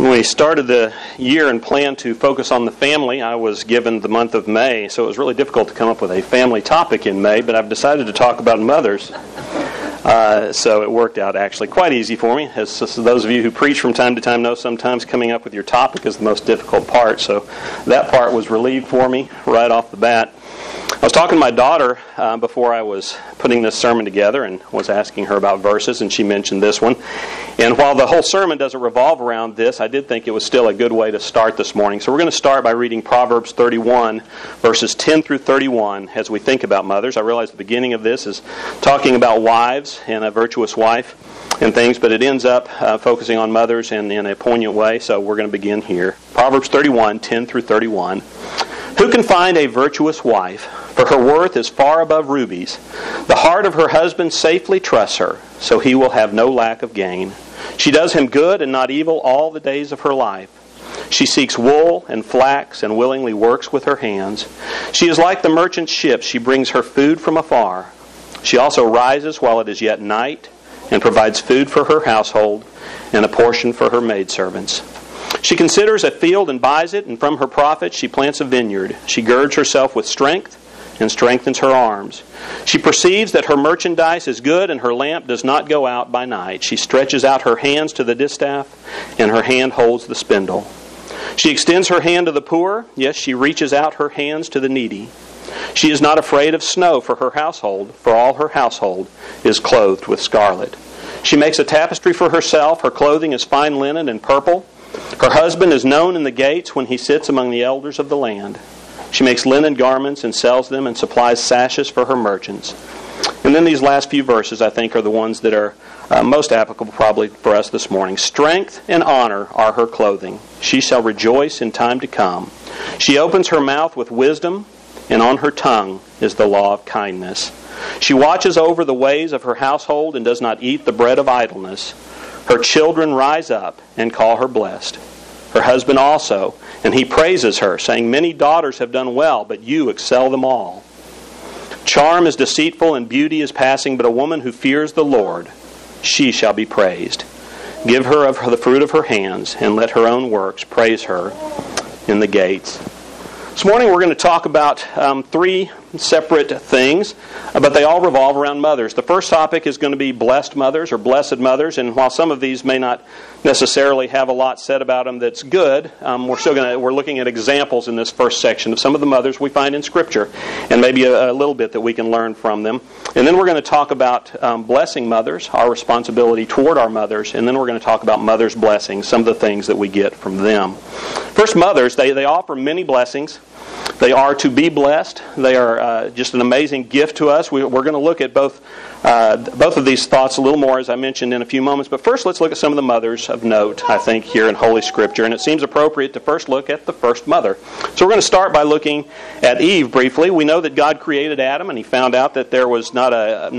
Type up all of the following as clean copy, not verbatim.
When we started the year and planned to focus on the family, I was given the month of May, so it was really difficult to come up with a family topic in May, but I've decided to talk about mothers. So it worked out actually quite easy for me. As those of you who preach from time to time know, sometimes coming up with your topic is the most difficult part, so that part was relieved for me right off the bat. I was talking to my daughter before I was putting this sermon together and was asking her about verses, and she mentioned this one. And while the whole sermon doesn't revolve around this, I did think it was still a good way to start this morning. So we're going to start by reading Proverbs 31, verses 10 through 31 as we think about mothers. I realize the beginning of this is talking about wives and a virtuous wife and things, but it ends up focusing on mothers in a poignant way, so we're going to begin here. Proverbs 31, 10 through 31. Who can find a virtuous wife? For her worth is far above rubies. The heart of her husband safely trusts her, so he will have no lack of gain. She does him good and not evil all the days of her life. She seeks wool and flax and willingly works with her hands. She is like the merchant ship. She brings her food from afar. She also rises while it is yet night and provides food for her household and a portion for her maidservants. She considers a field and buys it, and from her profit she plants a vineyard. She girds herself with strength and strengthens her arms. She perceives that her merchandise is good, and her lamp does not go out by night. She stretches out her hands to the distaff, and her hand holds the spindle. She extends her hand to the poor. Yes, she reaches out her hands to the needy. She is not afraid of snow for her household, for all her household is clothed with scarlet. She makes a tapestry for herself. Her clothing is fine linen and purple. Her husband is known in the gates when he sits among the elders of the land. She makes linen garments and sells them and supplies sashes for her merchants. And then these last few verses, I think, are the ones that are most applicable probably for us this morning. Strength and honor are her clothing. She shall rejoice in time to come. She opens her mouth with wisdom, and on her tongue is the law of kindness. She watches over the ways of her household and does not eat the bread of idleness. Her children rise up and call her blessed. Her husband also, and he praises her, saying, Many daughters have done well, but you excel them all. Charm is deceitful and beauty is passing, but a woman who fears the Lord, she shall be praised. Give her of the fruit of her hands, and let her own works praise her in the gates. This morning we're going to talk about three separate things, but they all revolve around mothers. The first topic is going to be blessed mothers or blessed mothers, and while some of these may not necessarily have a lot said about them that's good, we're looking at examples in this first section of some of the mothers we find in Scripture, and maybe a little bit that we can learn from them. And then we're going to talk about blessing mothers, our responsibility toward our mothers, and then we're going to talk about mothers' blessings, some of the things that we get from them. First, mothers, they offer many blessings. They are to be blessed. They are just an amazing gift to us. We're going to look at both of these thoughts a little more, as I mentioned, in a few moments. But first, let's look at some of the mothers of note, I think, here in Holy Scripture. And it seems appropriate to first look at the first mother. So we're going to start by looking at Eve briefly. We know that God created Adam, and He found out that there was not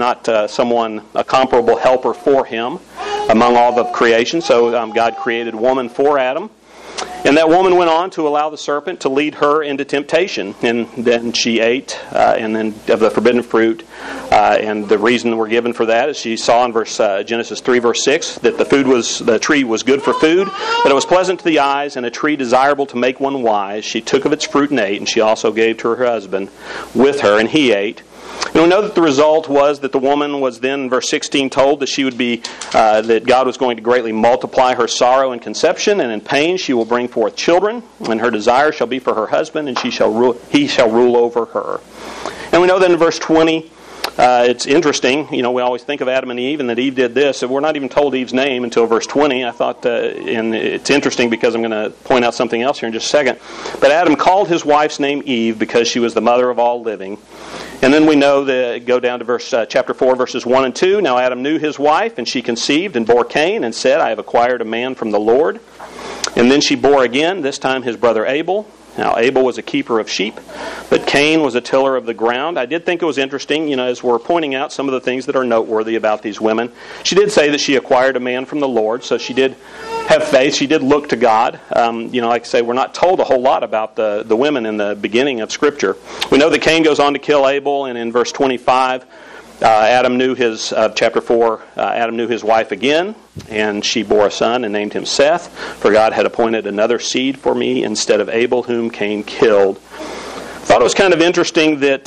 a comparable helper for him among all the creation. So God created woman for Adam. And that woman went on to allow the serpent to lead her into temptation. And then she ate and then of the forbidden fruit. And the reason we're given for that is she saw in Genesis 3, verse 6, that the tree was good for food, that it was pleasant to the eyes, and a tree desirable to make one wise. She took of its fruit and ate, and she also gave to her husband with her, and he ate. And we know that the result was that the woman was then, in verse 16, told that she would be, that God was going to greatly multiply her sorrow in conception, and in pain she will bring forth children, and her desire shall be for her husband, and he shall rule over her. And we know that in verse 20, it's interesting, we always think of Adam and Eve and that Eve did this. We're not even told Eve's name until verse 20. I thought, and it's interesting because I'm going to point out something else here in just a second. But Adam called his wife's name Eve because she was the mother of all living. And then we know that, go down to chapter 4, verses 1 and 2. Now Adam knew his wife, and she conceived and bore Cain, and said, I have acquired a man from the Lord. And then she bore again, this time his brother Abel. Now, Abel was a keeper of sheep, but Cain was a tiller of the ground. I did think it was interesting, as we're pointing out some of the things that are noteworthy about these women. She did say that she acquired a man from the Lord, so she did have faith. She did look to God. Like I say, we're not told a whole lot about the women in the beginning of Scripture. We know that Cain goes on to kill Abel, and in verse 25, Adam knew his, chapter 4, Adam knew his wife again, and she bore a son and named him Seth, for God had appointed another seed for me instead of Abel, whom Cain killed. I thought it was kind of interesting that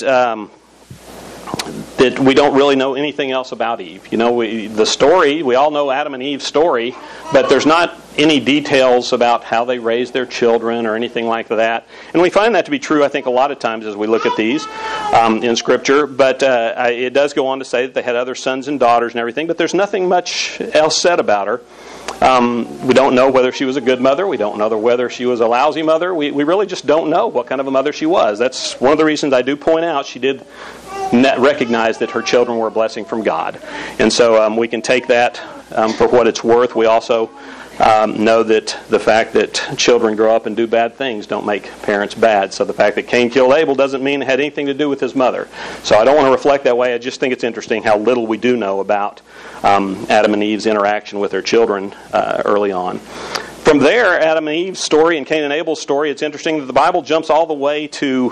that we don't really know anything else about Eve. You know, the story, we all know Adam and Eve's story, but there's not any details about how they raised their children or anything like that. And we find that to be true, I think, a lot of times as we look at these in Scripture. But it does go on to say that they had other sons and daughters and everything, but there's nothing much else said about her. We don't know whether she was a good mother. We don't know whether she was a lousy mother. We really just don't know what kind of a mother she was. That's one of the reasons I do point out she did recognize that her children were a blessing from God. And so we can take that for what it's worth. We also know that the fact that children grow up and do bad things don't make parents bad. So the fact that Cain killed Abel doesn't mean it had anything to do with his mother. So I don't want to reflect that way. I just think it's interesting how little we do know about Adam and Eve's interaction with their children early on. From there, Adam and Eve's story and Cain and Abel's story, it's interesting that the Bible jumps all the way to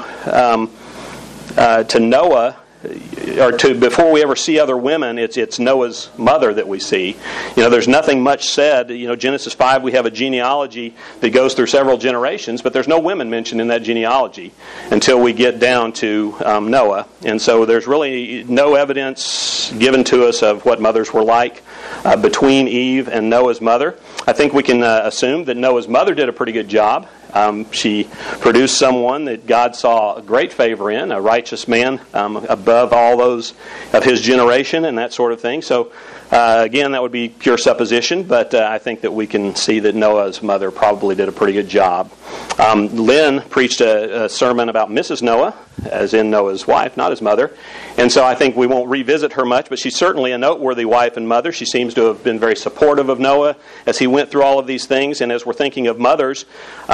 Noah, or to before we ever see other women. It's Noah's mother that we see. You know, there's nothing much said. You know, Genesis 5, we have a genealogy that goes through several generations, but there's no women mentioned in that genealogy until we get down to Noah. And so there's really no evidence given to us of what mothers were like between Eve and Noah's mother. I think we can assume that Noah's mother did a pretty good job. She produced someone that God saw great favor in, a righteous man above all those of his generation and that sort of thing. So, again, that would be pure supposition, but I think that we can see that Noah's mother probably did a pretty good job. Lynn preached a sermon about Mrs. Noah, as in Noah's wife, not his mother. And so I think we won't revisit her much, but she's certainly a noteworthy wife and mother. She seems to have been very supportive of Noah as he went through all of these things. And as we're thinking of mothers,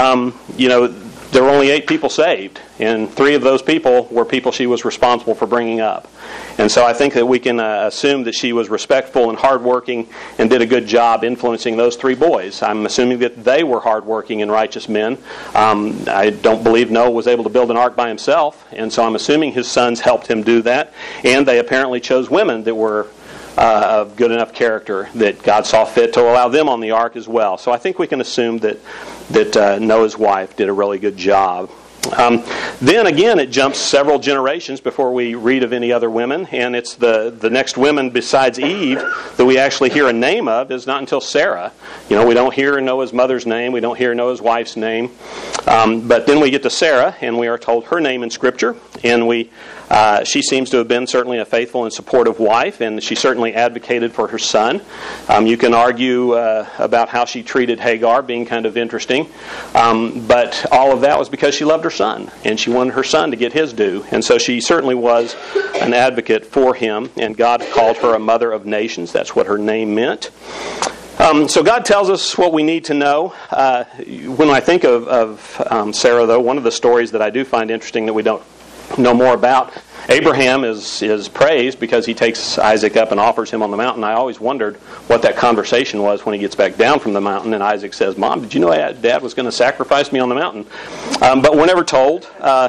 there were only 8 people saved, and 3 of those people were people she was responsible for bringing up. And so I think that we can assume that she was respectful and hardworking and did a good job influencing those 3 boys. I'm assuming that they were hardworking and righteous men. I don't believe Noah was able to build an ark by himself, and so I'm assuming his sons helped him do that. And they apparently chose women that were of good enough character that God saw fit to allow them on the ark as well. So I think we can assume that Noah's wife did a really good job. Then again, it jumps several generations before we read of any other women, and it's the next women besides Eve that we actually hear a name of is not until Sarah. You know, we don't hear Noah's mother's name, we don't hear Noah's wife's name, but then we get to Sarah, and we are told her name in Scripture, and she seems to have been certainly a faithful and supportive wife, and she certainly advocated for her son. You can argue about how she treated Hagar, being kind of interesting, but all of that was because she loved her son, and she wanted her son to get his due. And so she certainly was an advocate for him, and God called her a mother of nations. That's what her name meant. So God tells us what we need to know. When I think of Sarah, though, one of the stories that I do find interesting that we don't know more about, Abraham is praised because he takes Isaac up and offers him on the mountain. I always wondered what that conversation was when he gets back down from the mountain, and Isaac says, "Mom, did you know Dad was going to sacrifice me on the mountain?" But we're never told.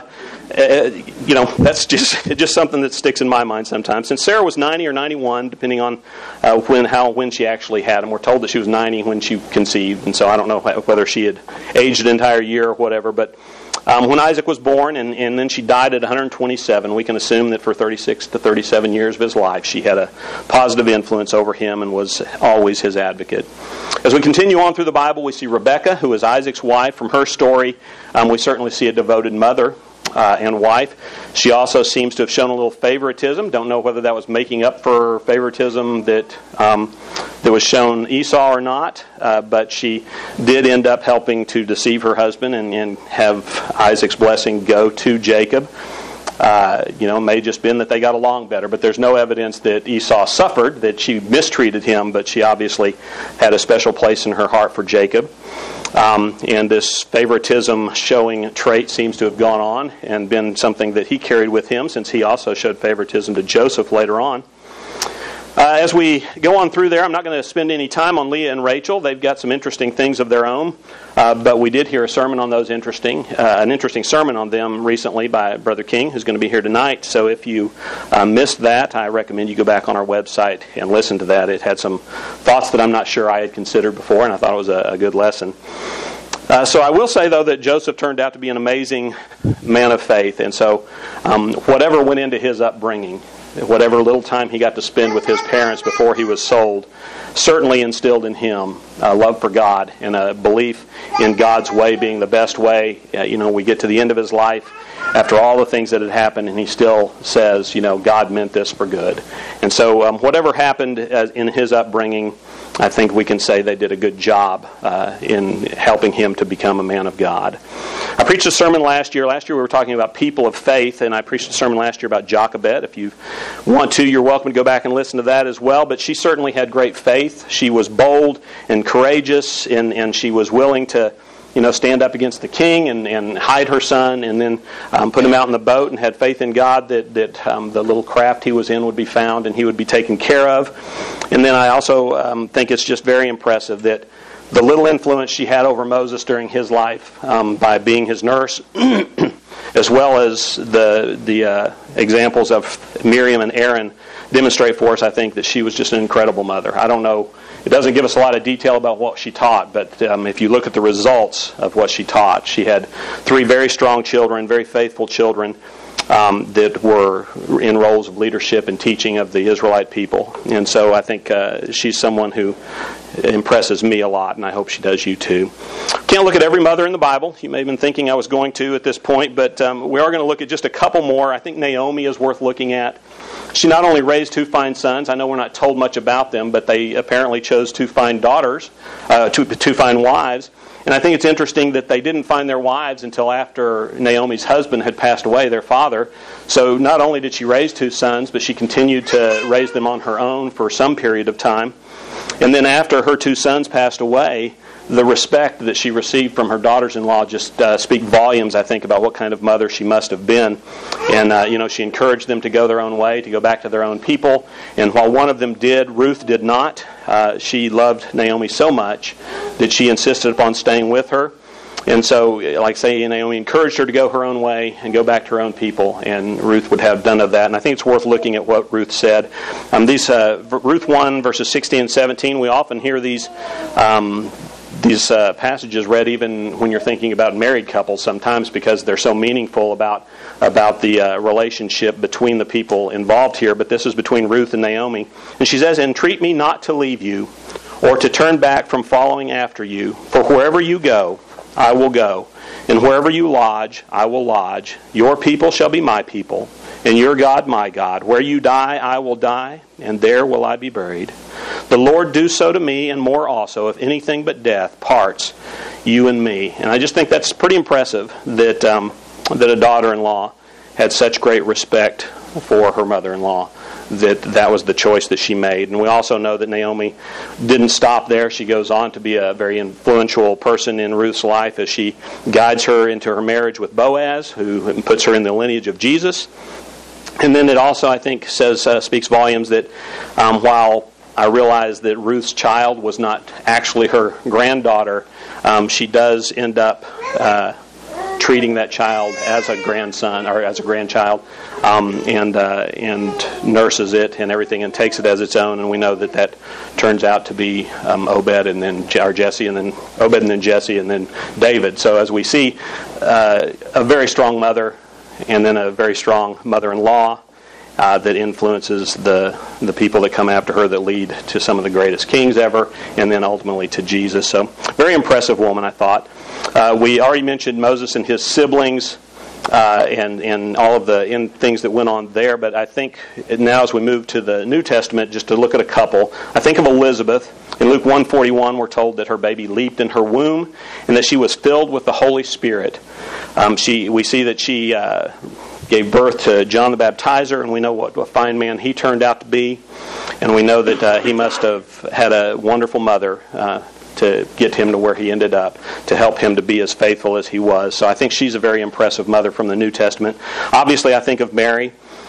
That's just something that sticks in my mind sometimes. Since Sarah was 90 or 91, depending on when she actually had him. We're told that she was 90 when she conceived, and so I don't know whether she had aged an entire year or whatever, but when Isaac was born, and then she died at 127, we can assume that for 36 to 37 years of his life, she had a positive influence over him and was always his advocate. As we continue on through the Bible, we see Rebekah, who is Isaac's wife. From her story, we certainly see a devoted mother and wife. She also seems to have shown a little favoritism. Don't know whether that was making up for favoritism that was shown Esau or not, but she did end up helping to deceive her husband and have Isaac's blessing go to Jacob. It may have just been that they got along better, but there's no evidence that Esau suffered, that she mistreated him, but she obviously had a special place in her heart for Jacob. And this favoritism showing trait seems to have gone on and been something that he carried with him, since he also showed favoritism to Joseph later on. As we go on through there, I'm not going to spend any time on Leah and Rachel. They've got some interesting things of their own, but we did hear a sermon on those an interesting sermon on them recently by Brother King, who's going to be here tonight. So if you missed that, I recommend you go back on our website and listen to that. It had some thoughts that I'm not sure I had considered before, and I thought it was a good lesson. So I will say, though, that Joseph turned out to be an amazing man of faith, and so whatever went into his upbringing, whatever little time he got to spend with his parents before he was sold, certainly instilled in him a love for God and a belief in God's way being the best way. We get to the end of his life after all the things that had happened, and he still says, God meant this for good. And so whatever happened in his upbringing, I think we can say they did a good job in helping him to become a man of God. I preached a sermon last year. Last year we were talking about people of faith, and I preached a sermon last year about Jochebed. If you want to, you're welcome to go back and listen to that as well. But she certainly had great faith. She was bold and courageous, and she was willing to stand up against the king and hide her son, and then put him out in the boat, and had faith in God that the little craft he was in would be found and he would be taken care of. And then I also think it's just very impressive that the little influence she had over Moses during his life by being his nurse, as well as the examples of Miriam and Aaron demonstrate for us, I think, that she was just an incredible mother. I don't know. It doesn't give us a lot of detail about what she taught, but if you look at the results of what she taught, she had 3 very strong children, very faithful children that were in roles of leadership and teaching of the Israelite people. And so I think she's someone who impresses me a lot, and I hope she does you too. Can't look at every mother in the Bible. You may have been thinking I was going to at this point, but we are going to look at just a couple more. I think Naomi is worth looking at. She not only raised 2 fine sons. I know we're not told much about them, but they apparently chose 2 fine daughters, 2 fine wives. And I think it's interesting that they didn't find their wives until after Naomi's husband had passed away, their father. So not only did she raise 2 sons, but she continued to raise them on her own for some period of time. And then after her 2 sons passed away, the respect that she received from her daughters-in-law just speak volumes, I think, about what kind of mother she must have been. And, she encouraged them to go their own way, to go back to their own people. And while one of them did, Ruth did not. She loved Naomi so much that she insisted upon staying with her. And so, like say, Naomi encouraged her to go her own way and go back to her own people, and Ruth would have none of that. And I think it's worth looking at what Ruth said. Ruth 1, verses 16 and 17, we often hear these passages read even when you're thinking about married couples sometimes, because they're so meaningful about the relationship between the people involved here. But this is between Ruth and Naomi. And she says, "Entreat me not to leave you, or to turn back from following after you. For wherever you go, I will go. And wherever you lodge, I will lodge. Your people shall be my people, and your God my God. Where you die, I will die, and there will I be buried. The Lord do so to me, and more also, if anything but death parts you and me." And I just think that's pretty impressive that a daughter-in-law had such great respect for her mother-in-law, that was the choice that she made. And we also know that Naomi didn't stop there. She goes on to be a very influential person in Ruth's life as she guides her into her marriage with Boaz, who puts her in the lineage of Jesus. And then it also, I think, speaks volumes that while I realize that Ruth's child was not actually her granddaughter, she does end up treating that child as a grandson or as a grandchild, and nurses it and everything and takes it as its own. And we know that turns out to be Obed and then Jesse, and then Obed and then Jesse and then David. So as we see, a very strong mother and then a very strong mother-in-law that influences the people that come after her, that lead to some of the greatest kings ever, and then ultimately to Jesus. So, very impressive woman, I thought. We already mentioned Moses and his siblings and all of the things that went on there, but I think now as we move to the New Testament, just to look at a couple, I think of Elizabeth. In Luke 1:41, we're told that her baby leaped in her womb and that she was filled with the Holy Spirit. We see that she gave birth to John the Baptizer, and we know what a fine man he turned out to be. And we know that he must have had a wonderful mother to get him to where he ended up, to help him to be as faithful as he was. So I think she's a very impressive mother from the New Testament. Obviously, I think of Mary.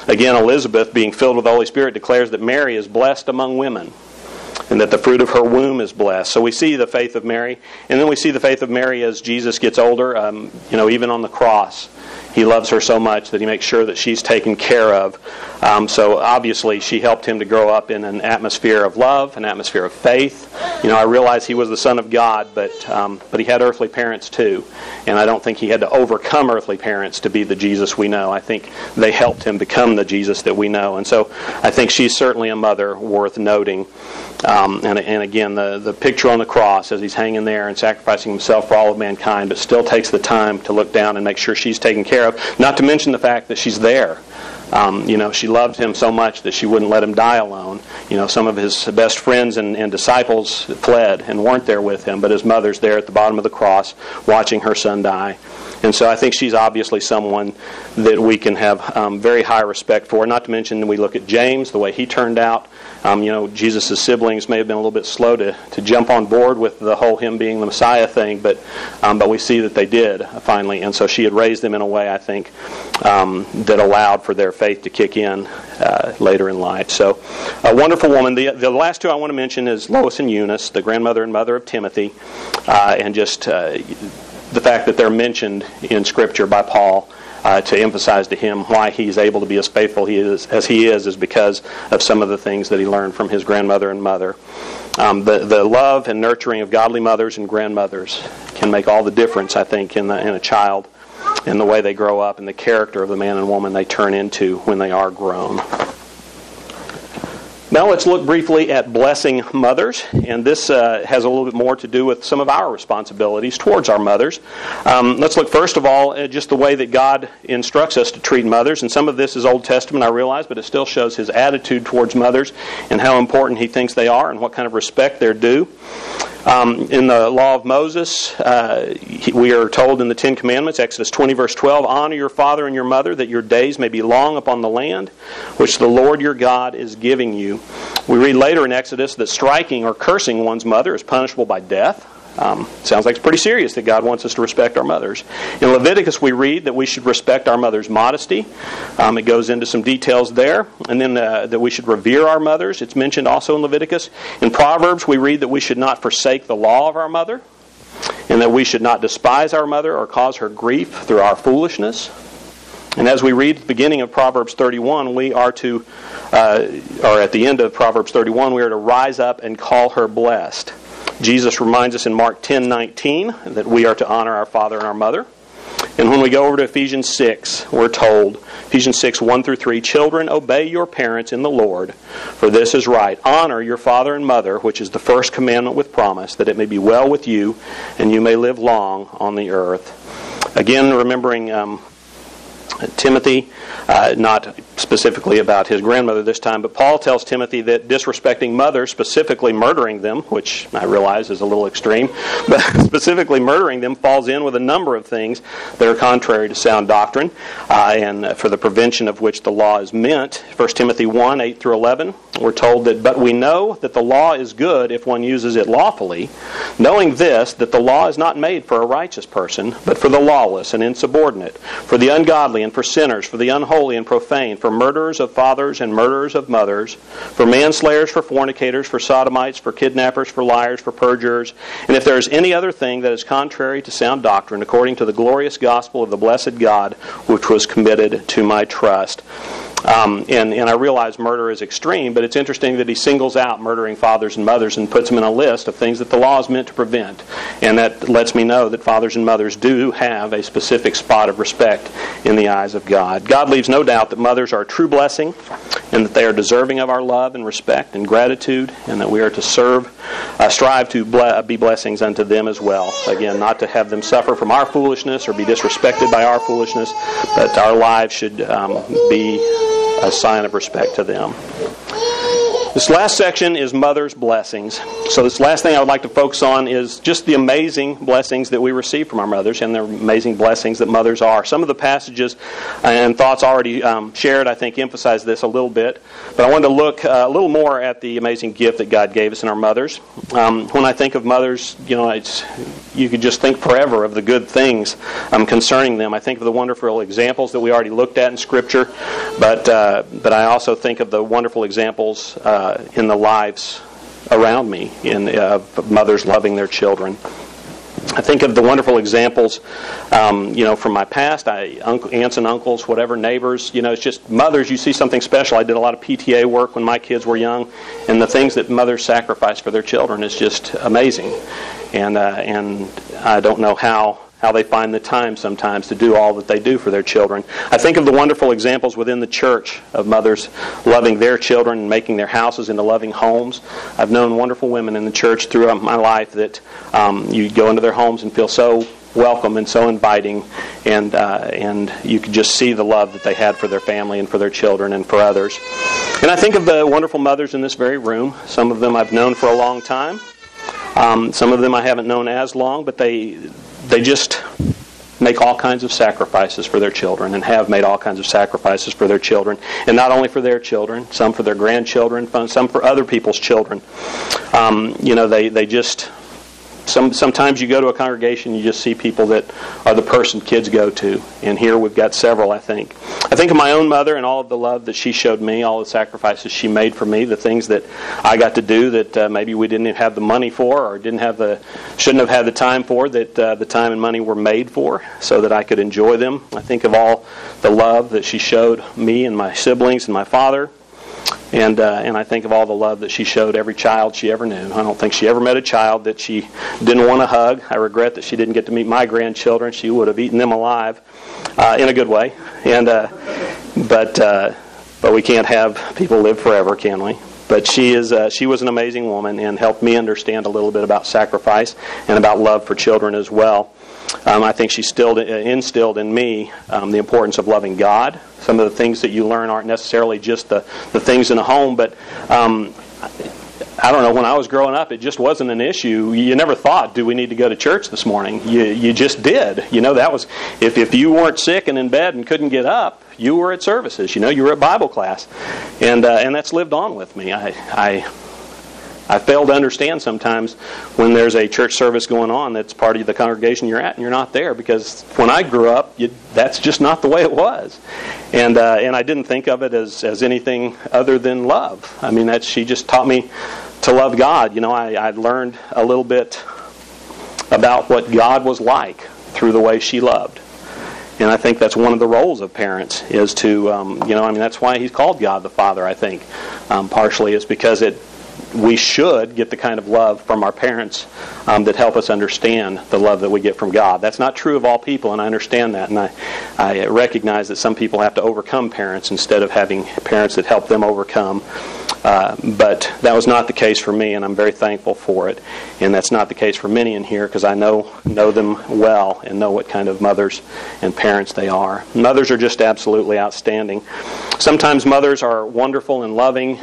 Again, Elizabeth, being filled with the Holy Spirit, declares that Mary is blessed among women, and that the fruit of her womb is blessed. So we see the faith of Mary, and then we see the faith of Mary as Jesus gets older. Even on the cross, he loves her so much that he makes sure that she's taken care of. So obviously, she helped him to grow up in an atmosphere of love, an atmosphere of faith. I realize he was the Son of God, but he had earthly parents too, and I don't think he had to overcome earthly parents to be the Jesus we know. I think they helped him become the Jesus that we know, and so I think she's certainly a mother worth noting. And again, the picture on the cross as he's hanging there and sacrificing himself for all of mankind, but still takes the time to look down and make sure she's taken care of. Not to mention the fact that she's there. She loved him so much that she wouldn't let him die alone. Some of his best friends and disciples fled and weren't there with him, but his mother's there at the bottom of the cross watching her son die. And so I think she's obviously someone that we can have very high respect for. Not to mention we look at James, the way he turned out. Jesus' siblings may have been a little bit slow to jump on board with the whole him being the Messiah thing, but we see that they did finally. And so she had raised them in a way, I think, that allowed for their faith to kick in later in life. So a wonderful woman. The last two I want to mention is Lois and Eunice, the grandmother and mother of Timothy, and just the fact that they're mentioned in Scripture by Paul to emphasize to him why he's able to be as faithful as he is because of some of the things that he learned from his grandmother and mother. The love and nurturing of godly mothers and grandmothers can make all the difference, I think, in a child, in the way they grow up and the character of the man and woman they turn into when they are grown. Now let's look briefly at blessing mothers, and this has a little bit more to do with some of our responsibilities towards our mothers. Let's look first of all at just the way that God instructs us to treat mothers, and some of this is Old Testament, I realize, but it still shows His attitude towards mothers and how important He thinks they are and what kind of respect they're due. In the law of Moses, we are told in the Ten Commandments, Exodus 20, verse 12, "Honor your father and your mother, that your days may be long upon the land, which the Lord your God is giving you." We read later in Exodus that striking or cursing one's mother is punishable by death. Sounds like it's pretty serious that God wants us to respect our mothers. In Leviticus we read that we should respect our mother's modesty. It goes into some details there. And then that we should revere our mothers. It's mentioned also in Leviticus. In Proverbs we read that we should not forsake the law of our mother, and that we should not despise our mother or cause her grief through our foolishness. And as we read at the beginning of Proverbs 31, we are to, or at the end of Proverbs 31, we are to rise up and call her blessed. Jesus reminds us in Mark 10:19 that we are to honor our father and our mother. And when we go over to Ephesians 6, we're told, Ephesians 6, 1 through 3, "Children, obey your parents in the Lord, for this is right. Honor your father and mother, which is the first commandment with promise, that it may be well with you, and you may live long on the earth." Again, remembering Timothy, not specifically about his grandmother this time, but Paul tells Timothy that disrespecting mothers, specifically murdering them, which I realize is a little extreme, but specifically murdering them falls in with a number of things that are contrary to sound doctrine, and for the prevention of which the law is meant. 1 Timothy 1, 8 through 11, we're told that, "But we know that the law is good if one uses it lawfully, knowing this, that the law is not made for a righteous person, but for the lawless and insubordinate, for the ungodly and for sinners, for the unholy and profane, for murderers of fathers and murderers of mothers, for manslayers, for fornicators, for sodomites, for kidnappers, for liars, for perjurers, and if there is any other thing that is contrary to sound doctrine, according to the glorious gospel of the blessed God, which was committed to my trust." And I realize murder is extreme, but it's interesting that he singles out murdering fathers and mothers and puts them in a list of things that the law is meant to prevent. And that lets me know that fathers and mothers do have a specific spot of respect in the eyes of God. God leaves no doubt that mothers are a true blessing and that they are deserving of our love and respect and gratitude, and that we are to strive to be blessings unto them as well. Again, not to have them suffer from our foolishness or be disrespected by our foolishness, but our lives should be a sign of respect to them. This last section is mother's blessings. So this last thing I would like to focus on is just the amazing blessings that we receive from our mothers and the amazing blessings that mothers are. Some of the passages and thoughts already shared, I think, emphasize this a little bit. But I wanted to look a little more at the amazing gift that God gave us in our mothers. When I think of mothers, you could just think forever of the good things concerning them. I think of the wonderful examples that we already looked at in Scripture, but I also think of the wonderful examples in the lives around me, of mothers loving their children. I think of the wonderful examples, from my past, aunts and uncles, whatever, neighbors. It's just mothers. You see something special. I did a lot of PTA work when my kids were young, and the things that mothers sacrifice for their children is just amazing. And I don't know how they find the time sometimes to do all that they do for their children. I think of the wonderful examples within the church of mothers loving their children and making their houses into loving homes. I've known wonderful women in the church throughout my life that you go into their homes and feel so welcome and so inviting, and you could just see the love that they had for their family and for their children and for others. And I think of the wonderful mothers in this very room. Some of them I've known for a long time. Some of them I haven't known as long, but they just make all kinds of sacrifices for their children and have made all kinds of sacrifices for their children. And not only for their children, some for their grandchildren, some for other people's children. They just... Sometimes you go to a congregation, you just see people that are the person kids go to. And here we've got several, I think. I think of my own mother and all of the love that she showed me, all the sacrifices she made for me, the things that I got to do that maybe we didn't have the money for or shouldn't have had the time for, that the time and money were made for so that I could enjoy them. I think of all the love that she showed me and my siblings and my father. And I think of all the love that she showed every child she ever knew. I don't think she ever met a child that she didn't want to hug. I regret that she didn't get to meet my grandchildren. She would have eaten them alive, in a good way. But we can't have people live forever, can we? But she was an amazing woman and helped me understand a little bit about sacrifice and about love for children as well. I think she instilled in me the importance of loving God. Some of the things that you learn aren't necessarily just the things in a home, but I don't know, when I was growing up, it just wasn't an issue. You never thought, do we need to go to church this morning? You just did. That was, if you weren't sick and in bed and couldn't get up, you were at services. You were at Bible class. And that's lived on with me. I fail to understand sometimes when there's a church service going on that's part of the congregation you're at and you're not there, because when I grew up, that's just not the way it was. And I didn't think of it as anything other than love. I mean, she just taught me to love God. I learned a little bit about what God was like through the way she loved. And I think that's one of the roles of parents is to, that's why He's called God the Father, I think. Partially is because we should get the kind of love from our parents that help us understand the love that we get from God. That's not true of all people, and I understand that. And I recognize that some people have to overcome parents instead of having parents that help them overcome. But that was not the case for me, and I'm very thankful for it. And that's not the case for many in here, because I know them well and know what kind of mothers and parents they are. Mothers are just absolutely outstanding. Sometimes mothers are wonderful and loving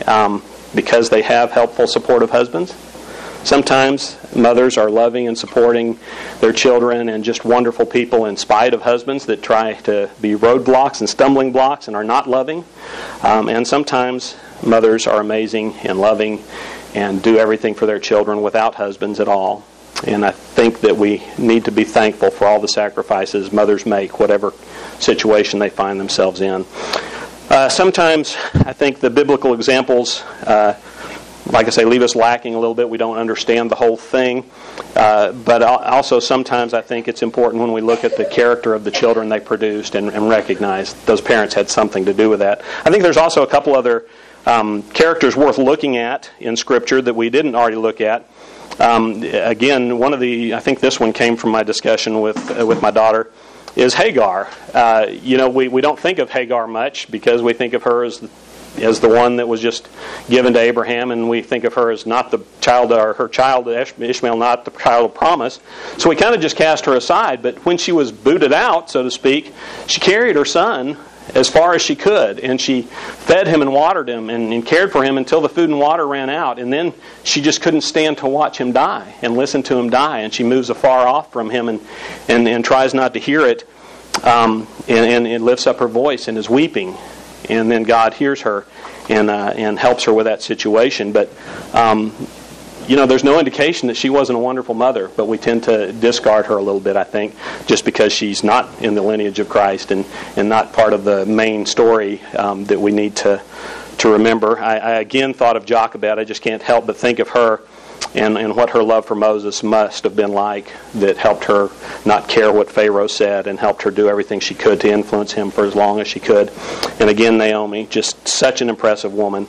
because they have helpful, supportive husbands. Sometimes mothers are loving and supporting their children and just wonderful people in spite of husbands that try to be roadblocks and stumbling blocks and are not loving. And sometimes mothers are amazing and loving and do everything for their children without husbands at all. And I think that we need to be thankful for all the sacrifices mothers make, whatever situation they find themselves in. Sometimes I think the biblical examples, like I say, leave us lacking a little bit. We don't understand the whole thing. But also sometimes I think it's important when we look at the character of the children they produced and recognize those parents had something to do with that. I think there's also a couple other characters worth looking at in Scripture that we didn't already look at. Again, I think this one came from my discussion with my daughter, is Hagar. We don't think of Hagar much because we think of her as the one that was just given to Abraham, and we think of her as not the child, or her child Ishmael, not the child of promise. So we kind of just cast her aside. But when she was booted out, so to speak, she carried her son as far as she could. And she fed him and watered him and cared for him until the food and water ran out. And then she just couldn't stand to watch him die and listen to him die. And she moves afar off from him and tries not to hear it. And lifts up her voice and is weeping. And then God hears her and helps her with that situation. But there's no indication that she wasn't a wonderful mother, but we tend to discard her a little bit, I think, just because she's not in the lineage of Christ and not part of the main story that we need to remember. I again thought of Jochebed. I just can't help but think of her and what her love for Moses must have been like, that helped her not care what Pharaoh said and helped her do everything she could to influence him for as long as she could. And again, Naomi, just such an impressive woman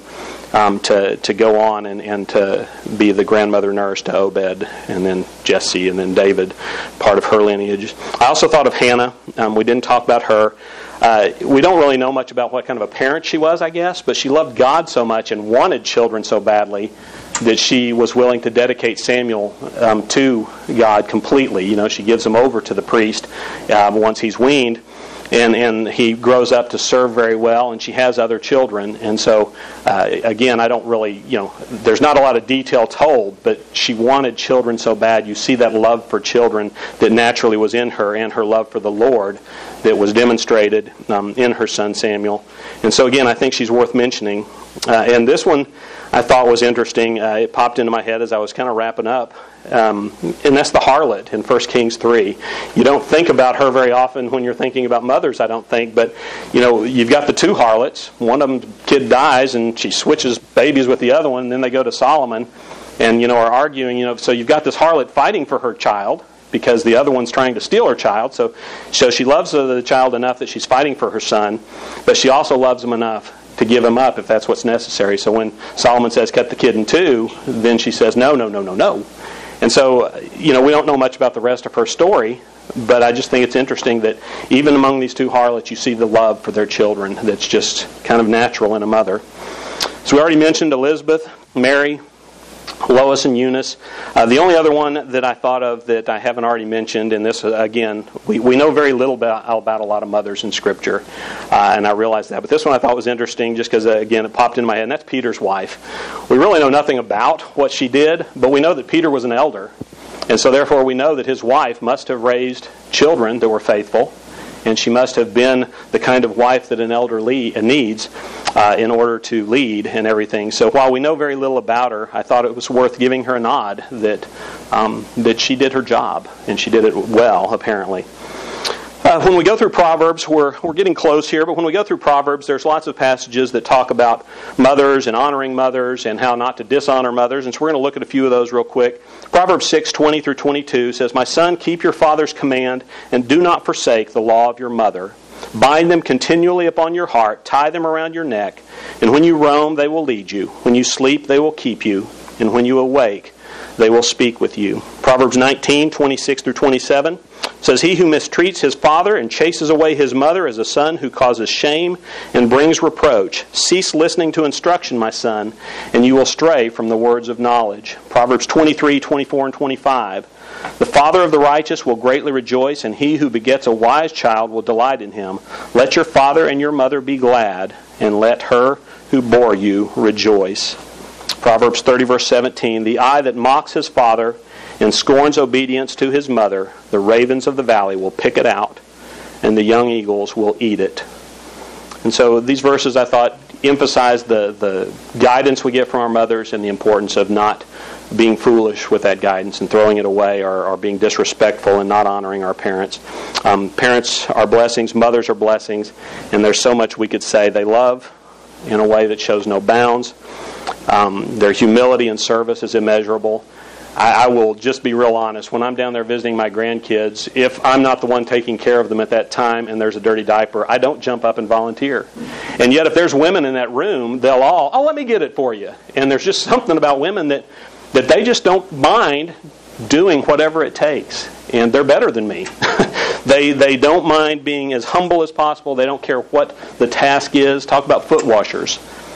to go on and to be the grandmother nurse to Obed and then Jesse and then David, part of her lineage. I also thought of Hannah. We didn't talk about her. We don't really know much about what kind of a parent she was, I guess, but she loved God so much and wanted children so badly that she was willing to dedicate Samuel to God completely. She gives him over to the priest once he's weaned, and he grows up to serve very well, and she has other children. And so, again, I don't really, there's not a lot of detail told, but she wanted children so bad. You see that love for children that naturally was in her, and her love for the Lord that was demonstrated in her son Samuel. And so, again, I think she's worth mentioning. And this one I thought was interesting. It popped into my head as I was kind of wrapping up. And that's the harlot in 1 Kings 3. You don't think about her very often when you're thinking about mothers, I don't think. But, you've got the two harlots. One of them, kid dies, and she switches babies with the other one. And then they go to Solomon and, are arguing. So you've got this harlot fighting for her child because the other one's trying to steal her child. So she loves the child enough that she's fighting for her son. But she also loves him enough to give him up if that's what's necessary. So when Solomon says, cut the kid in two, then she says, no. And so, we don't know much about the rest of her story, but I just think it's interesting that even among these two harlots, you see the love for their children that's just kind of natural in a mother. So we already mentioned Elizabeth, Mary, Lois, and Eunice. The only other one that I thought of that I haven't already mentioned, and this, again, we know very little about a lot of mothers in Scripture, and I realize that. But this one I thought was interesting just because, again, it popped into my head, and that's Peter's wife. We really know nothing about what she did, but we know that Peter was an elder. And so therefore we know that his wife must have raised children that were faithful, and she must have been the kind of wife that an elder needs in order to lead and everything. So while we know very little about her, I thought it was worth giving her a nod that she did her job, and she did it well, apparently. When we go through Proverbs, we're getting close here, but when we go through Proverbs, there's lots of passages that talk about mothers and honoring mothers and how not to dishonor mothers, and so we're going to look at a few of those real quick. Proverbs 6:20 through 22 says, "My son, keep your father's command, and do not forsake the law of your mother. Bind them continually upon your heart, tie them around your neck, and when you roam, they will lead you. When you sleep, they will keep you, and when you awake, they will speak with you." Proverbs 19:26 through 27 says, "He who mistreats his father and chases away his mother is a son who causes shame and brings reproach. Cease listening to instruction, my son, and you will stray from the words of knowledge." Proverbs 23:24 and 25. "The father of the righteous will greatly rejoice, and he who begets a wise child will delight in him. Let your father and your mother be glad, and let her who bore you rejoice." Proverbs 30 verse 17, "The eye that mocks his father and scorns obedience to his mother, the ravens of the valley will pick it out, and the young eagles will eat it." And so these verses, I thought, emphasize the guidance we get from our mothers and the importance of not being foolish with that guidance and throwing it away or being disrespectful and not honoring our parents. Parents are blessings, mothers are blessings, and there's so much we could say. They love in a way that shows no bounds. Their humility and service is immeasurable. I will just be real honest. When I'm down there visiting my grandkids, if I'm not the one taking care of them at that time and there's a dirty diaper, I don't jump up and volunteer. And yet if there's women in that room, they'll all, "Oh, let me get it for you." And there's just something about women that they just don't mind doing whatever it takes. And they're better than me. They don't mind being as humble as possible. They don't care what the task is. Talk about foot washers.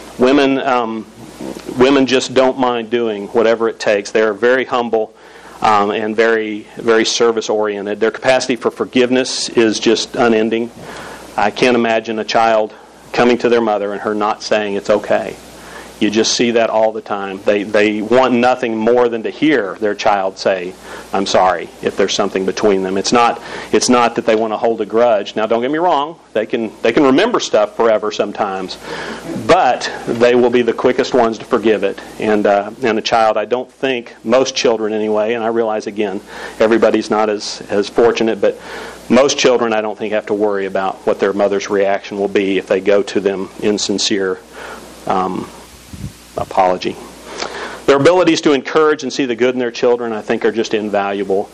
Women just don't mind doing whatever it takes. They are very humble and very, very service-oriented. Their capacity for forgiveness is just unending. I can't imagine a child coming to their mother and her not saying it's okay. You just see that all the time. They want nothing more than to hear their child say, "I'm sorry," if there's something between them. It's not that they want to hold a grudge. Now, don't get me wrong. They can remember stuff forever sometimes, but they will be the quickest ones to forgive it. And a child, I don't think, most children anyway, and I realize, again, everybody's not as fortunate, but most children, I don't think, have to worry about what their mother's reaction will be if they go to them in sincere apology. Their abilities to encourage and see the good in their children, I think, are just invaluable.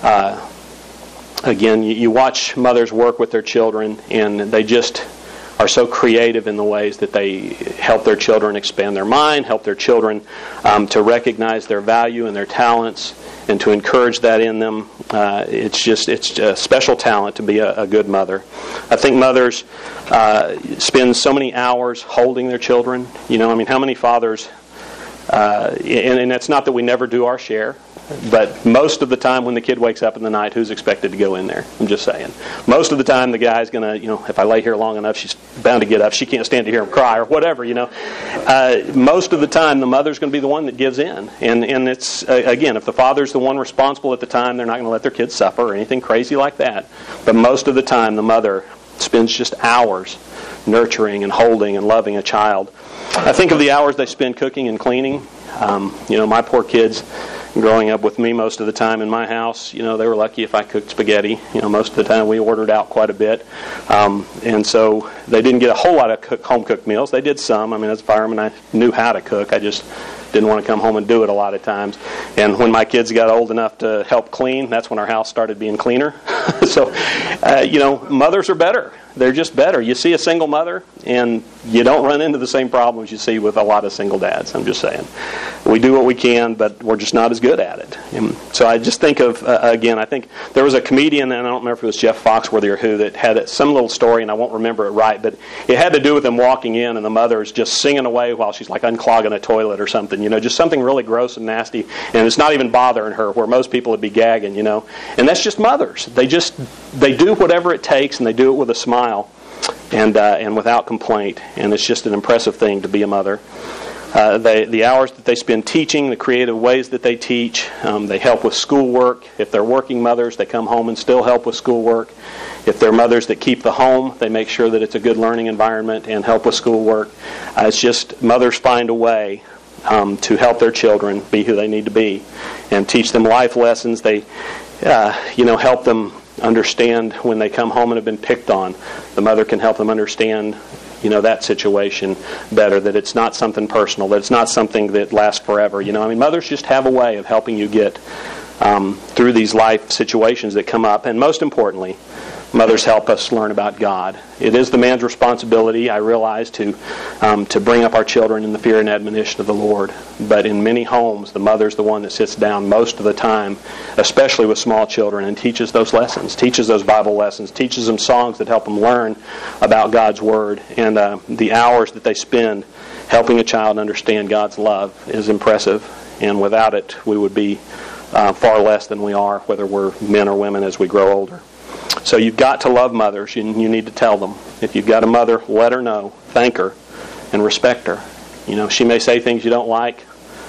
Again, you watch mothers work with their children, and they just are so creative in the ways that they help their children expand their mind, help their children to recognize their value and their talents, and to encourage that in them. It's a special talent to be a good mother. I think mothers spend so many hours holding their children. How many fathers, and it's not that we never do our share, but most of the time when the kid wakes up in the night, who's expected to go in there? I'm just saying. Most of the time the guy's going to, if I lay here long enough, she's bound to get up. She can't stand to hear him cry or whatever, Most of the time the mother's going to be the one that gives in. And it's, again, if the father's the one responsible at the time, they're not going to let their kids suffer or anything crazy like that. But most of the time the mother spends just hours nurturing and holding and loving a child. I think of the hours they spend cooking and cleaning. My poor kids, growing up with me most of the time in my house, they were lucky if I cooked spaghetti. Most of the time we ordered out quite a bit. And so they didn't get a whole lot of home-cooked meals. They did some. As a fireman, I knew how to cook. I just didn't want to come home and do it a lot of times. And when my kids got old enough to help clean, that's when our house started being cleaner. So, mothers are better. They're just better. You see a single mother, and you don't run into the same problems you see with a lot of single dads. I'm just saying. We do what we can, but we're just not as good at it. And so I just think of, again, I think there was a comedian, and I don't remember if it was Jeff Foxworthy or who, that had some little story, and I won't remember it right, but it had to do with them walking in, and the mother's just singing away while she's like unclogging a toilet or something, just something really gross and nasty, and it's not even bothering her, where most people would be gagging, And that's just mothers. They do whatever it takes, and they do it with a smile. And without complaint, and it's just an impressive thing to be a mother. The hours that they spend teaching, the creative ways that they teach, they help with schoolwork. If they're working mothers, they come home and still help with schoolwork. If they're mothers that keep the home, they make sure that it's a good learning environment and help with schoolwork. It's just mothers find a way to help their children be who they need to be and teach them life lessons. They help them understand when they come home and have been picked on. The mother can help them understand, that situation better, that it's not something personal, that it's not something that lasts forever. Mothers just have a way of helping you get through these life situations that come up. And most importantly, mothers help us learn about God. It is the man's responsibility, I realize, to bring up our children in the fear and admonition of the Lord. But in many homes, the mother's the one that sits down most of the time, especially with small children, and teaches those lessons, teaches those Bible lessons, teaches them songs that help them learn about God's Word. And the hours that they spend helping a child understand God's love is impressive. And without it, we would be far less than we are, whether we're men or women, as we grow older. So you've got to love mothers. You need to tell them. If you've got a mother, let her know. Thank her and respect her. She may say things you don't like.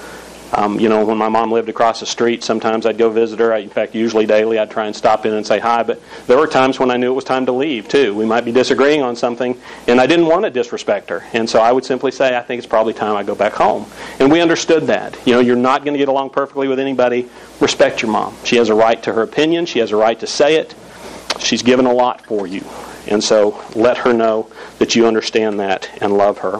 When my mom lived across the street, sometimes I'd go visit her. In fact, usually daily, I'd try and stop in and say hi. But there were times when I knew it was time to leave, too. We might be disagreeing on something, and I didn't want to disrespect her. And so I would simply say, I think it's probably time I go back home. And we understood that. You're not going to get along perfectly with anybody. Respect your mom. She has a right to her opinion. She has a right to say it. She's given a lot for you. And so let her know that you understand that and love her.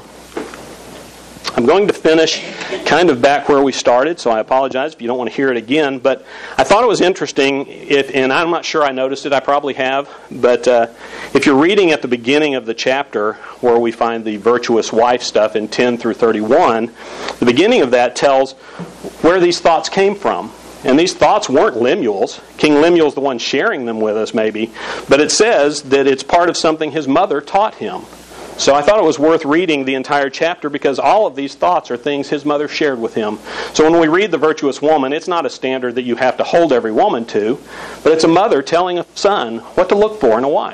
I'm going to finish kind of back where we started, so I apologize if you don't want to hear it again. But I thought it was interesting, and I'm not sure I noticed it, I probably have, but if you're reading at the beginning of the chapter where we find the virtuous wife stuff in 10 through 31, the beginning of that tells where these thoughts came from. And these thoughts weren't Lemuel's. King Lemuel's the one sharing them with us, maybe. But it says that it's part of something his mother taught him. So I thought it was worth reading the entire chapter because all of these thoughts are things his mother shared with him. So when we read the virtuous woman, it's not a standard that you have to hold every woman to, but it's a mother telling a son what to look for in a wife.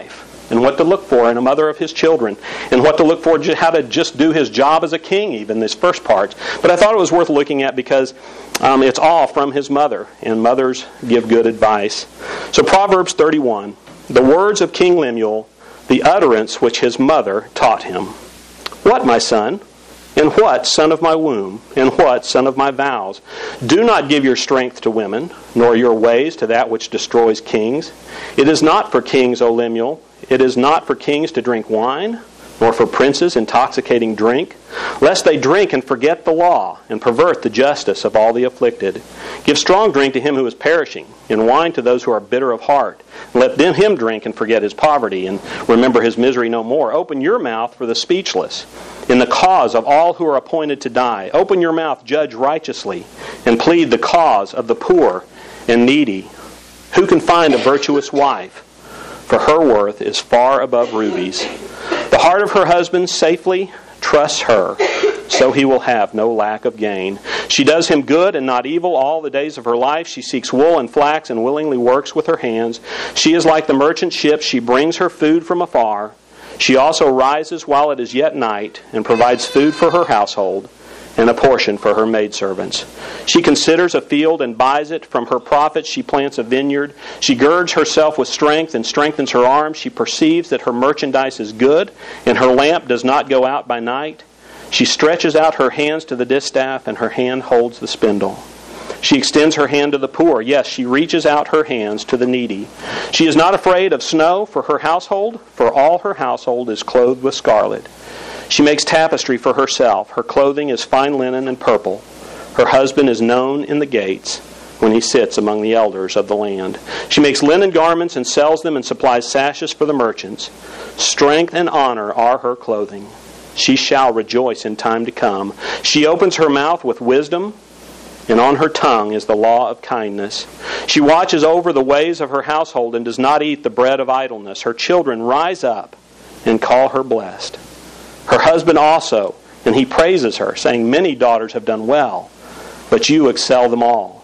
and what to look for in a mother of his children, and what to look for, how to just do his job as a king, even this first part. But I thought it was worth looking at because it's all from his mother, and mothers give good advice. So Proverbs 31, the words of King Lemuel, the utterance which his mother taught him. What, my son? And what, son of my womb? And what, son of my vows? Do not give your strength to women, nor your ways to that which destroys kings. It is not for kings, O Lemuel. It is not for kings to drink wine, nor for princes intoxicating drink, lest they drink and forget the law, and pervert the justice of all the afflicted. Give strong drink to him who is perishing, and wine to those who are bitter of heart. Let him drink and forget his poverty, and remember his misery no more. Open your mouth for the speechless, in the cause of all who are appointed to die. Open your mouth, judge righteously, and plead the cause of the poor and needy. Who can find a virtuous wife? For her worth is far above rubies. The heart of her husband safely trusts her, so he will have no lack of gain. She does him good and not evil all the days of her life. She seeks wool and flax and willingly works with her hands. She is like the merchant ship. She brings her food from afar. She also rises while it is yet night and provides food for her household and a portion for her maidservants. She considers a field and buys it. From her profits she plants a vineyard. She girds herself with strength and strengthens her arms. She perceives that her merchandise is good, and her lamp does not go out by night. She stretches out her hands to the distaff, and her hand holds the spindle. She extends her hand to the poor. Yes, she reaches out her hands to the needy. She is not afraid of snow for her household, for all her household is clothed with scarlet. She makes tapestry for herself. Her clothing is fine linen and purple. Her husband is known in the gates when he sits among the elders of the land. She makes linen garments and sells them and supplies sashes for the merchants. Strength and honor are her clothing. She shall rejoice in time to come. She opens her mouth with wisdom, and on her tongue is the law of kindness. She watches over the ways of her household and does not eat the bread of idleness. Her children rise up and call her blessed. Her husband also, and he praises her, saying, many daughters have done well, but you excel them all.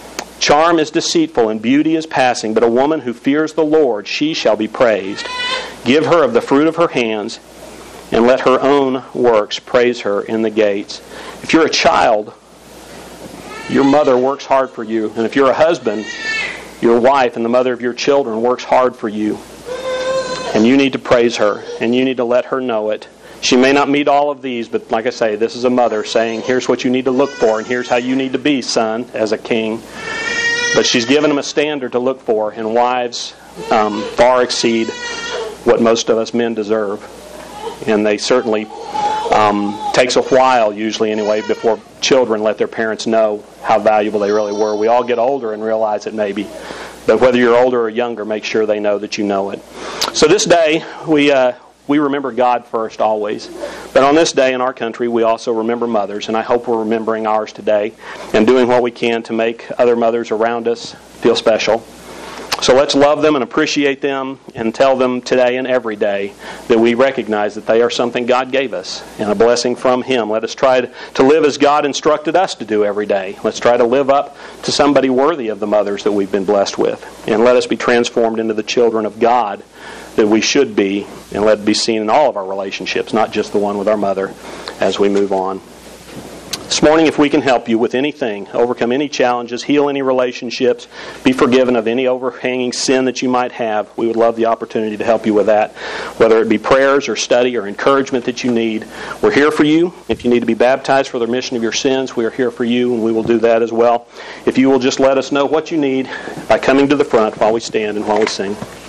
Charm is deceitful and beauty is passing, but a woman who fears the Lord, she shall be praised. Give her of the fruit of her hands, and let her own works praise her in the gates. If you're a child, your mother works hard for you. And if you're a husband, your wife and the mother of your children works hard for you. And you need to praise her, and you need to let her know it. She may not meet all of these, but like I say, this is a mother saying, here's what you need to look for, and here's how you need to be, son, as a king. But she's given him a standard to look for, and wives far exceed what most of us men deserve. And they certainly takes a while, usually anyway, before children let their parents know how valuable they really were. We all get older and realize it maybe. But whether you're older or younger, make sure they know that you know it. So this day, we remember God first always. But on this day in our country, we also remember mothers. And I hope we're remembering ours today and doing what we can to make other mothers around us feel special. So let's love them and appreciate them and tell them today and every day that we recognize that they are something God gave us and a blessing from Him. Let us try to live as God instructed us to do every day. Let's try to live up to somebody worthy of the mothers that we've been blessed with. And let us be transformed into the children of God that we should be, and let it be seen in all of our relationships, not just the one with our mother, as we move on. This morning, if we can help you with anything, overcome any challenges, heal any relationships, be forgiven of any overhanging sin that you might have, we would love the opportunity to help you with that. Whether it be prayers or study or encouragement that you need, we're here for you. If you need to be baptized for the remission of your sins, we are here for you, and we will do that as well. If you will just let us know what you need by coming to the front while we stand and while we sing.